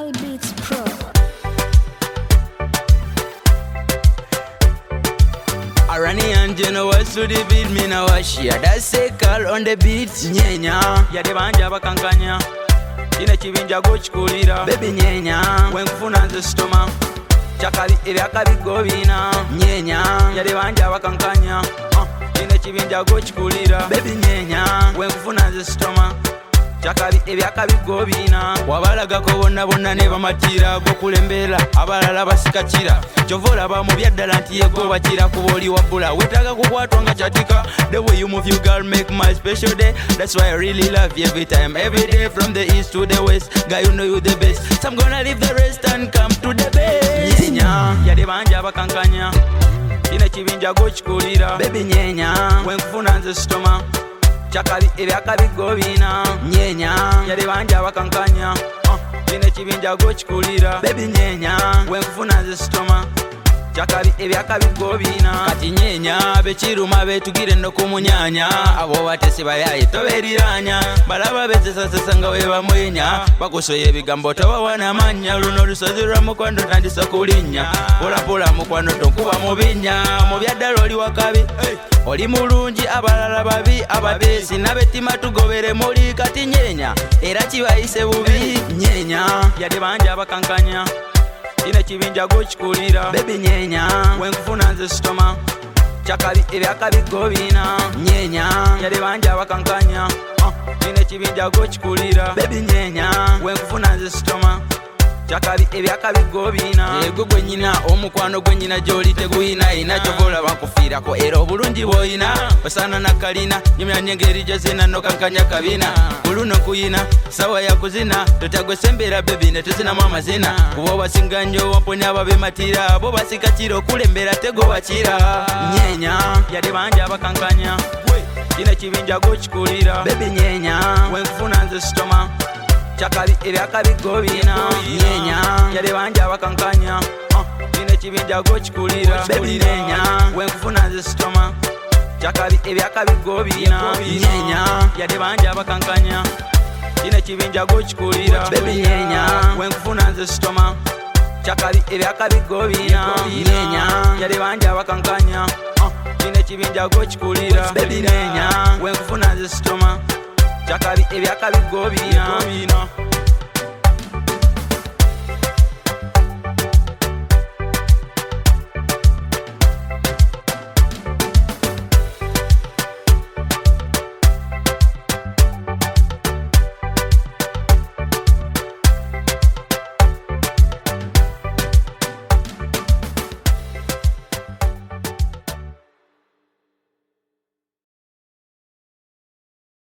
Cal Beats Pro. Arani and Jenna was to the beat, me now wash ya. That's say Cal on the beat, nyenya. Ya de banja bakankanya. Ine chibinja go chikulira. Baby nyenya. When kufuna nze stoma. Chakali ibyakabi gobina. Nyenya. Ya de banja bakankanya. Ine chibinja go chikulira. Baby nyenya. When kufuna nze stoma. Chakali ebyakabi gobina wabalagako bonna bonna ne bamatira gokulembera abalala basikakira chovola ba mu byaddala nti yego bakira kuboli wabula wetaga kukwatwa nga chatika. The way you move you girl make my special day. That's why I really love you every time every day from the east to the west. Guy, you know you the best, so I'm gonna leave the rest and come to the best. Nyenya yade banja bakankanya ine chibinja go chikulira. Baby nyenya when kufuna nze stoma. Chakali ibyakabi gobina. Nyenya yali banja bakankanya. Ine chibinja go chikulira. Baby nyenya when kufuna nze stoma. Chakali ibyakabi gobina. Kati nyenya bekiruma betugire no kumunyanya. Abo batesi bayaye toberiranya. Balaba bezesasa nga we bamwenya. Bakusoye ebigambo tabawana manya. Luno lusozirwa mukwano tandisa kulinya. Pola pola mukwano tonkuba mubinya. Mu byaddala oli wakabi oli mulungi abalala babi ababesi nabetima tugobere muri kati nyenya era kibayise bubi. Nyenya yade banja bakankanya ine kibinja go chikulira. Baby nyenya when kufuna nze stoma. Chakali ibyakabi gobina. Nyenya yade banja bakankanya ine kibinja go chikulira. Baby nyenya when kufuna nze stoma. Chakali ebyakabi gobina. Yego gwenyina omukwano gwenyina joli teguyina ina chovola bankufira ko era obulungi boyina basana nakalina nyumya nyengeri jazina no kankanya kabina kuluno kuyina sawa ya kuzina totagwe sembera baby ne tuzina mama zina kubo basinganyo wamponya ababe matira bo basikakiro kulembera tego bakira. Nyenya yade banja bakankanya ine kibinja go chikulira. Baby nyenya when kufuna nze stoma. Chakali ibyakabi gobina. Nyenya yade banja bakankanya ine kibinja go chikulira. Baby nyenya when kufuna nze stoma. Chakali ibyakabi gobina. Nyenya yade banja bakankanya ine kibinja go chikulira. Baby nyenya when kufuna nze stoma. Chakali ibyakabi gobina. Nyenya yade banja bakankanya ine kibinja go chikulira. Baby nyenya when kufuna nze stoma. Chakali ibyakabi gobina.